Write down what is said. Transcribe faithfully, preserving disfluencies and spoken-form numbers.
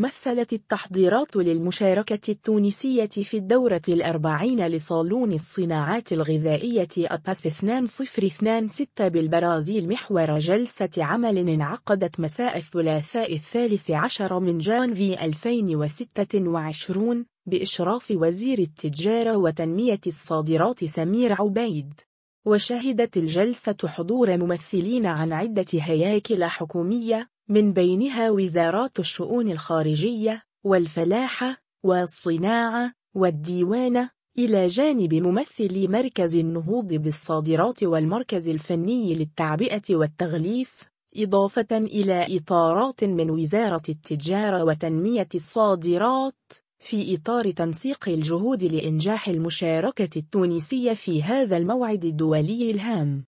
مثلت التحضيرات للمشاركة التونسية في الدورة الأربعين لصالون الصناعات الغذائية أباس اثنين صفر اثنين ستة بالبرازيل محور جلسة عمل انعقدت مساء الثلاثاء الثالث عشر من جانفي ألفين وستة وعشرين بإشراف وزير التجارة وتنمية الصادرات سمير عبيد. وشهدت الجلسة حضور ممثلين عن عدة هياكل حكومية من بينها وزارات الشؤون الخارجية والفلاحة والصناعة والديوان، إلى جانب ممثلي مركز النهوض بالصادرات والمركز الفني للتعبئة والتغليف، إضافة إلى إطارات من وزارة التجارة وتنمية الصادرات في إطار تنسيق الجهود لإنجاح المشاركة التونسية في هذا الموعد الدولي الهام.